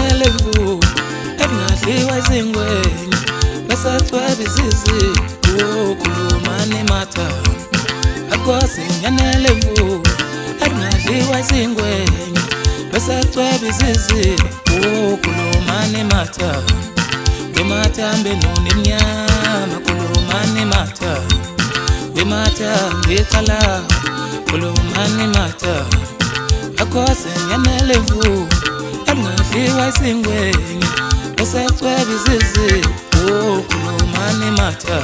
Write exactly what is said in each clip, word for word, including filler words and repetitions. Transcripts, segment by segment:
yanele mvu ekungadliwa izingwenya bese cweba izizi ukhuluma nematha akwazi yanele mvu ekungadliwa izingwenya bese cweba izizi ukhuluma nematha wemathambe nonemnyama khuluma nematha wemathambe eqala khuluma nematha akwazi yanele mvu ekungadliwa izingwenya bese cweba izizi ukhuluma nematha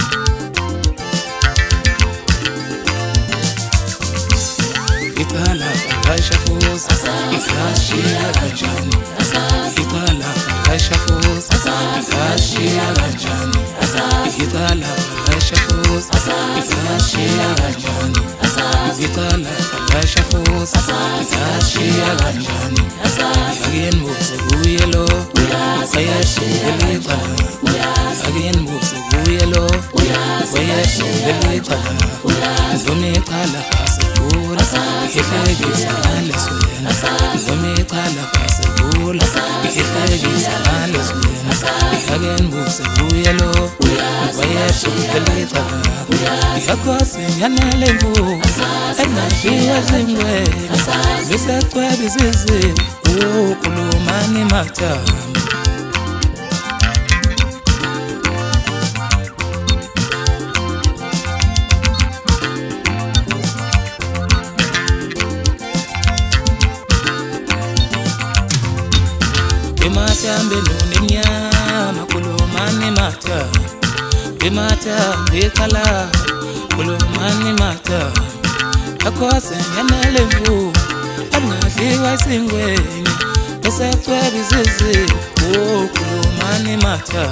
iqala kashafuza ikashiya kanjani iqala kashafuza ikashiya kanjani iqala kashafuza ikashiya kanjani iqala kashafuza ikashiya kanjani again muze kuyelo uyasubeleka again muze kuyelo uyasubeleka zomiqala kasebula ihlekisa aleswena zomiqala kasebula ihlekisa aleswena again muze kuyelo uyasubeleka yakwazi yanele mvu ekungadliwa izingwenya bese cweba izizi ukhuluma nematha wemathambe nonemnyama khuluma nematha wemathambe eqala khuluma nematha akwazi yanele mvu ekungadliwa izingwenya bese cweba izizi ukhuluma nematha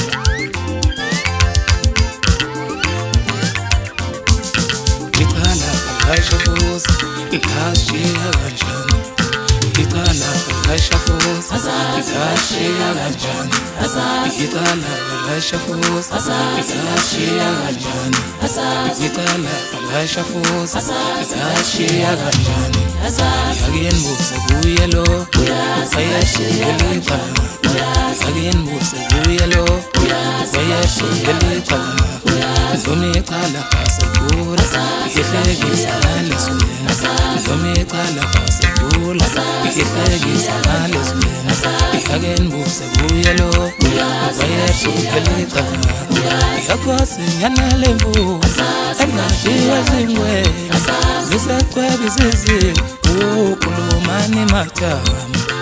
iqala kashafuza ikashiya kanjani iqala kashafuza ikashiya kanjani iqala kashafuza ikashiya kanjani iqala kashafuza ikashiya kanjani again muze kuyelo uyasubeleka again muze kuyelo uyasubeleka zomiqala kasebula ihlekisa aleswena zomiqala kasebula ihlekisa aleswena again muze kuyelo uyasubeleka yakwazi yanele mvu ekungadliwa izingwenya bese cweba izizi ukhuluma nematha